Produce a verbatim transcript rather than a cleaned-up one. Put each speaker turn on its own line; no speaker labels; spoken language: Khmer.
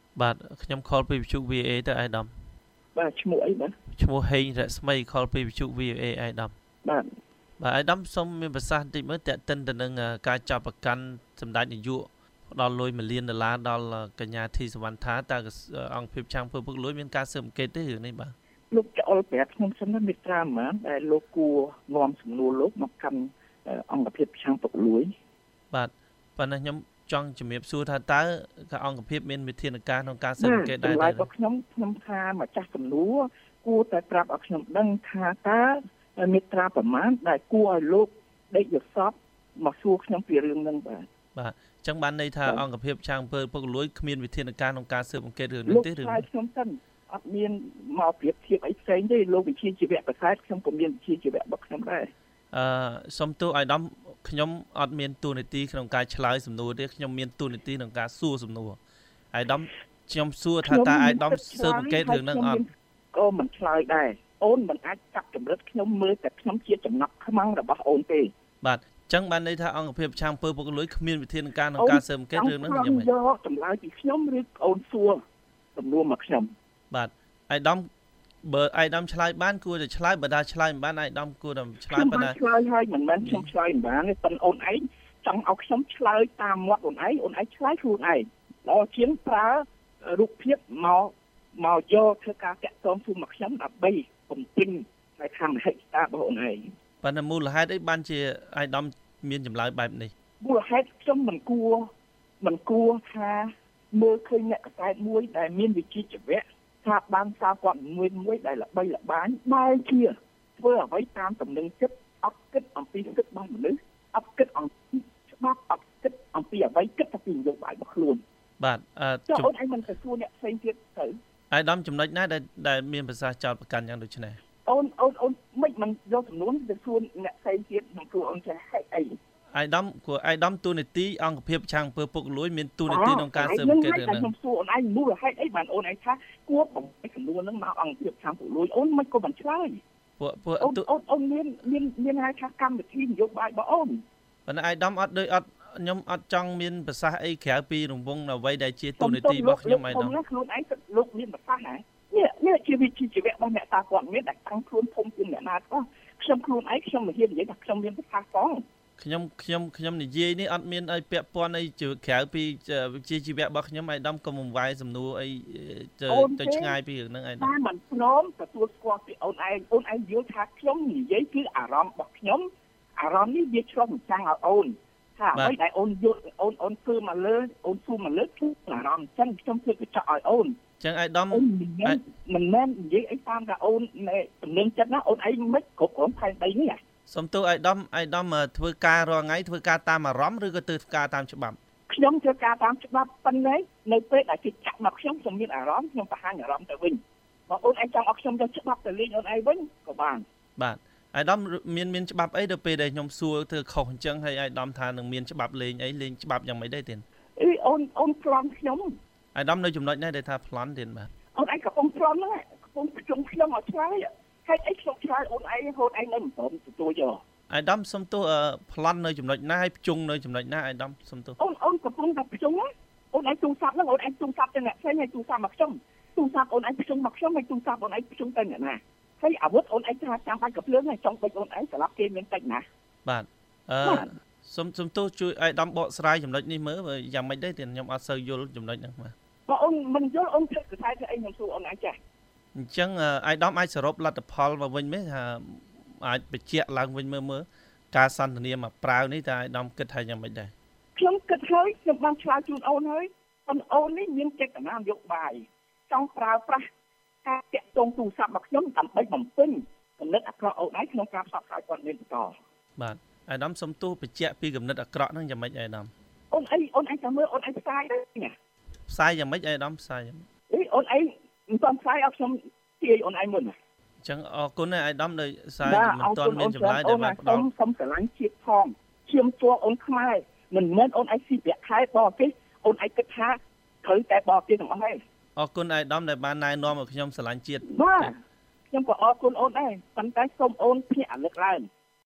បាទខ្ញុំខលពីវិទ្យុ วี เอ ទៅអាយដាម
បាទឈ្មោះអីបាទ
ឈ្មោះហេងរស្មីខលពីវិទ្យុ วี เอ អាយដាម
បាទ
បាទអាយដាមសូមមានប្រសាសន៍បន្តិចមើលតេតិនទៅនឹងការចាប់ប្រកាន់សម្ដេចនាយកផ្ដល់លុយមួយលានដុល្លារដល់កញ្ញាធីសវណ្ណថាតើអង្គភាពចាំងធ្វើពុកលុយមានការស៊ើបអង្កេតទេរឿងនេះបាទ
លោកចអុលប្រាប់ខ្ញុំសិនណាមេត្រាហ្មងដែលលោកគួរនាំសំណួរលោកមកកាន់អង្គភាពចាំងពុកលុយ
បាទប៉ុន្តែខ្ញុំចង់ជំរាបសួរថាតើអង្គភាពមានវិធានការក្នុងការស៊ើបអង្កេតដែរ
ទេបាទខ្ញុំខ្ញុំថាម្ចាស់សំណួរគួរតែប្រាប់ឲ្យខ្ញុំដឹងថាតើមេត្រាប្រមាណដែលគួរឲ្យលោកដេកយល់សពមកសួរខ្ញុំពីរឿងហ្នឹងបាទ
បាទអញ្ចឹងបានន័យថាអង្គភាពចាំងអំពើពុករលួយគ្មានវិធានការក្នុងការស៊ើបអង្កេតរឿងនេះទេឬ
លោកខ្ញុំសិនអត់មានមកប្រៀបធៀបអីផ្សេងទេលោកវិជាជីវៈប្រសើរខ្ញុំក៏មានវិជាជីវៈរបស់ខ្ញុំដែរ
អឺសុំទោសអាយដាមខ្ញុំអត់មានទូនាទីក្នុងការឆ្លើយសំណួរទេខ្ញុំមានទូនាទីក្នុងការសួរសំណួរអាយដាមខ្ញុំសួរថាតើអាយដាមស៊ើបអង្កេតរឿងហ្នឹងអត់
ក៏មិនឆ្លើយដែរអូនមិនអាចចាប់ចម្រិតខ្ញុំមើលតែខ្ញុំជាចំណាប់ខ្មាំងរបស់អូនទេ
បាទចឹងបានន័យថាអង្គភាពចាំងអំពើពុករលួយគ្មានវិធានការក្នុងការស៊ើបអង្កេតរឿងហ្នឹង
យ៉ាងម៉េចយកចម្លើយពីខ្ញុំឬអូនសួរសំណួរមកខ្ញុំ
បាទអាយដាមបើអាយដាមឆ្លើយបានគួរតែឆ្លើយបើថាឆ្លើយមិនបានអាយដាមគួរតែឆ្លើយប៉ុណ្ណា
ឆ្លើយហើយមិនមែនខ្ញុំឆ្លើយមិនបានទេប៉ុន្តែអូនឯងចង់ឲ្យខ្ញុំឆ្លើយតាមមាត់អូនឯងអូនឯងឆ្លើយខ្លួនឯងដល់ជាងប្រើរូបភាពមកមកយកធ្វើការតាក់ទងជុំមកខ្ញុំដើម្បីបំពេញនៅខាងហិកតារបស់អូនឯង
ប៉ុន្តែមូលហេតុអីបានជាអាយដាមមានចម្លើយបែបនេះ
មូលហេតុខ្ញុំមិនគួរមិនគួរថាមើលឃើញអ្នកកសែតមួយដែលមានវិជ្ជាជីវៈថាបានសារព័ត៌មានមួយដែលល្បីល្បាញដែលជាធ្វើអ្វីតាមតំណែងចិត្តអត់គិតអំពីសិទ្ធិរបស់មនុស្សអត់គិតអំពីច្បាប់អត់គិតអំពីអ្វីគិតតែពីនយោបាយរបស់ខ្លួន
បាទអឺ
ចុះអូនឯងមិនទៅសួរអ្នកផ្សេងទៀតទៅ
អាយដាមចំណុចណាដែលដែលមានប្រសាសន៍ចោតប្រកាន់យ៉ាងដូចនេះ
អូនអូនអូនមិនមិនយកចំនួនទៅសួរអ្នកផ្សេងទៀតនឹងសួរអូនចេះហេតុអី
អាយដាមគួរអាយដាមទូនីតិអង្គភាពចាំងអំពើពុករលួយមានទូនីតិក្នុងការស៊ើបអង្កេត
រឿងហ្នឹងខ្ញុំសួរអូនឯងមូលហេតុអីបានអូនឯងថាគួរបំពេញចំនួនហ្នឹងមកអង្គភាពចាំងពុករលួយអូនមិនក៏មិនឆ្លើយ
ពួកពួក
អូនអូនអូនមានមានមានហៅថាកម្មវិធីនយោបាយរបស់អូន
ប៉ុន្តែអាយដាមអត់ដូចអត់ខ្ញុំអត់ចង់មានប្រសាសន៍អីក្រៅពីរង្វង់អ្វីដែលជាទូនីតិរបស់ខ្ញុំអាយដាម
ខ្លួនឯងលោកមានប្រសាសន៍ហ៎នេះនេះជាវិជ្ជាជីវៈរបស់អ្នកតាគាត់មានតែតាំងខ្លួនធំជាងអ្នកណាក៏ខ្ញុំខ្លួនឯងខ្ញុំមិនហ៊ាននិយាយថាខ្ញុំមានប្រសាសន៍ផង
ខ្ញុំខ្ញុំខ្ញុំនិយាយនេះអត់មានអីពាក់ព័ន្ធអីក្រៅពីវិជ្ជាជីវៈរបស់ខ្ញុំអាយដាមកុំបង្វែរសំណួរអីទៅទៅឆ្ងាយពីរឿងហ្នឹងអាយដាម
តែមិនព្រមទទួលស្គាល់ពីអូនឯងអូនឯងយល់ថាខ្ញុំនិយាយគឺអារម្មណ៍របស់ខ្ញុំអារម្មណ៍នេះវាឆ្លុះបញ្ចាំងឲ្យអូនថាអ្វីដែលអូនយល់អូនអូនធ្វើមកលើអូនសួរមកលើគឺអារម្មណ៍អញ្ចឹងខ្ញុំធ្វើកញ្ចក់ឲ្យអូន
ចឹងអាយដាម
មិនមែននិយាយអីតាមថាអូនទំនឹងចិត្តណាអូនឯងមិនគ្រប់គ្រងផែនដីនេះ
សំទោសអាយដាមអាយដាមធ្វើការរាល់ថ្ងៃធ្វើការតាមអារម្មណ៍ឬក៏ធ្វើការតាមច្បាប់
ខ្ញុំធ្វើការតាមច្បាប់ប៉ុន្តែនៅពេលដែលគេចាក់មកខ្ញុំខ្ញុំមានអារម្មណ៍ខ្ញុំបង្ហាញអារម្មណ៍ទៅវិញបើអូនឯងចង់ឲ្យខ្ញុំយកច្បាប់ទៅលេងអូនឯងវិញក៏បាន
បាទអាយដាមមានមានច្បាប់អីទៅពេលដែលខ្ញុំសួរធ្វើខុសអញ្ចឹងហើយអាយដាមថានឹងមានច្បាប់លេងអីលេងច្បាប់យ៉ាងម៉េចដែរទៀត
អីអូនអូនប្លន់ខ្ញុំ
អាយដាមនៅចំណុចណាដែលថាប្លន់ទៀតបាទ
អូនឯងកំពុងប្លន់ហ្នឹងកំពុងជុំខ្ញុំឲ្យឆ្លើយហេតុអីខ្ញុំឆ្លើយអូនឯងហូនឯងនៅមិនព្រមទទួលយក
អាយដាមសុំទោសប្លន់នៅចំណុចណាហើយភ្ជុងនៅចំណុចណាអាយដាមសុំទោស
អូនអូនកំពុងតែភ្ជុងអូនឯងទូរស័ព្ទហ្នឹងអូនឯងទូរស័ព្ទទៅអ្នកផ្សេងហើយទូរស័ព្ទមកខ្ញុំទូរស័ព្ទអូនឯងភ្ជុងមកខ្ញុំហើយទូរស័ព្ទអូនឯងភ្ជុងទៅអ្នកណាហើយអាវុធអូនឯងថាចាំបាច់កំភ្លើងហើយចង់បិទអូនឯងស្លាប់គេមានតិចណា
បាទអឺសុំសុំទោសជួយអាយដាមបកស្រាយចំណុចនេះមើលយ៉ាងម៉េចដែរទៀតខ្ញុំអត់សូវយល់ចំណុចហ្នឹងបាទ
បើអូនមិនយល់អូនគិតកថាអីខ្ញុំសួរអូនឯងចាស់
អញ្ចឹងអាយដាមអាចសរុបលទ្ធផលមកវិញមែនថាអាចបញ្ជាក់ឡើងវិញមើលមើលការសន្ទនាមកប្រាវនេះតើអាយដាមគិតថាយ៉ាងម៉េចដែរ
ខ្ញុំគិតហើយខ្ញុំបានឆ្លើយជូនអូនហើយអូនអូននេះមានចេតនានយោបាយចង់ប្រើប្រាស់ការតាក់ទងទូរស័ព្ទរបស់ខ្ញុំដើម្បីបំពេញគំនិតអាក្រក់អូនឯងក្នុងការផ្សព្វផ្សាយព័ត៌មានបន្ត
បាទអាយដាមសុំទោសបញ្ជាក់ពីគំនិតអាក្រក់ហ្នឹងយ៉ាងម៉េចអាយដាម
អូនអីអូនឯងចាំមើលអូនឯងផ្សាយដែរណា
ផ្សាយយ៉ាងម៉េចអាយដាមផ្សាយយ៉ាងម៉េច
អីអូនឯងមិនទាន់ផ្សាយឲ្យខ្ញុំទាយអូនឯងមុន
អញ្ចឹងអរគុណអាយដាមដោយសារមិនទាន់មានចម្លើយដែលបានផ្ដល់
សុំស្រឡាញ់ជាតិផងឈាមជួអូនខ្មែរមិនមែនអូនឯងស៊ីប្រាក់ខែបរទេសអូនឯងគិតថាត្រូវតែបរទេសទាំងអស់ហើយ
អរគុណអាយដាមដែលបានណែនាំឲ្យខ្ញុំស្រឡាញ់ជាតិ
បាទខ្ញុំក៏អរគុណអូនដែរប៉ុន្តែសូមអូនភ្ញាក់រលឹកឡើង